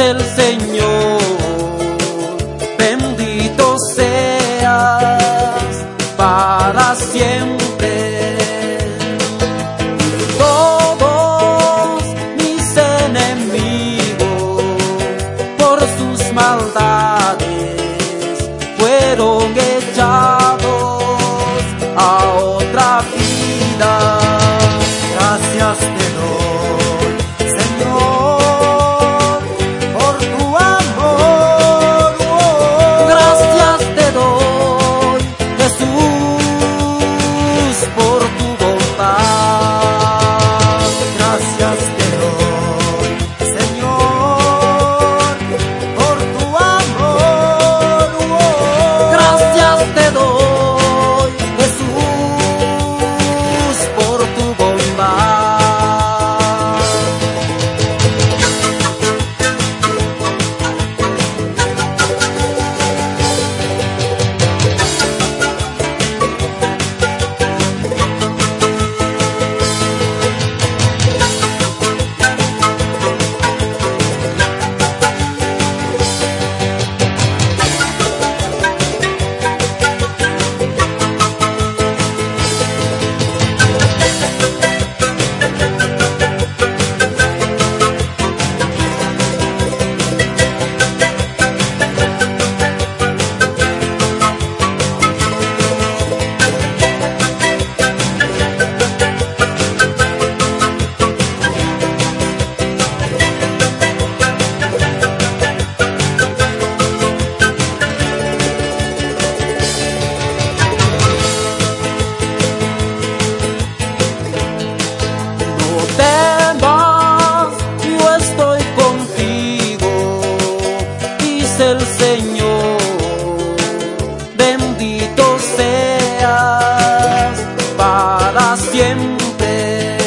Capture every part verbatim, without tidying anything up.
el Señor, bendito seas para siempre. Todos mis enemigos por sus maldades fueron echados a otra vida. Gracias te doy, Señor, por tu amor. Oh. Gracias te doy, Jesús, por tu bondad. Gracias te doy, Señor, por tu amor. Oh. Gracias te doy, Jesús, por tu bondad. El Señor, bendito seas para siempre.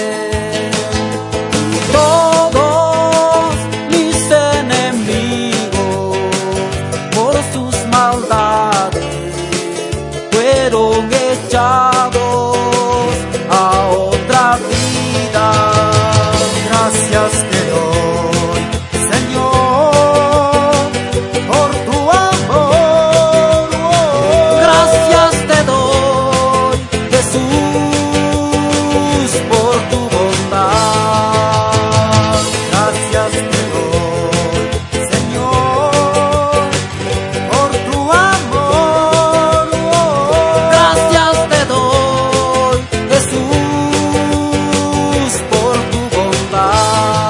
Todos mis enemigos por sus maldades fueron echados a otra vida. Gracias te doy, Señor.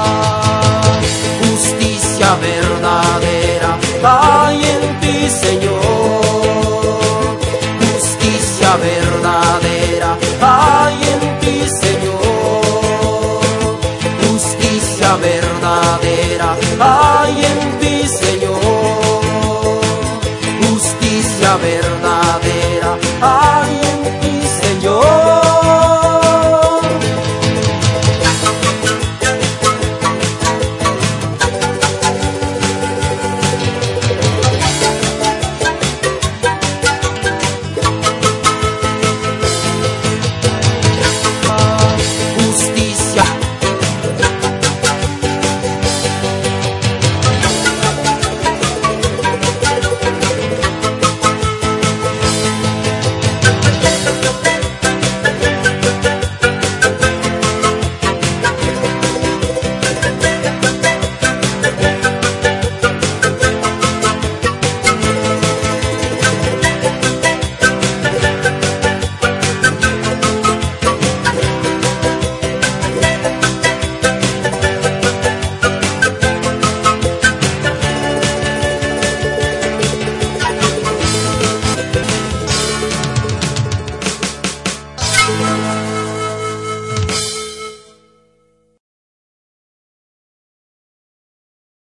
Verdadera hay en ti, Señor.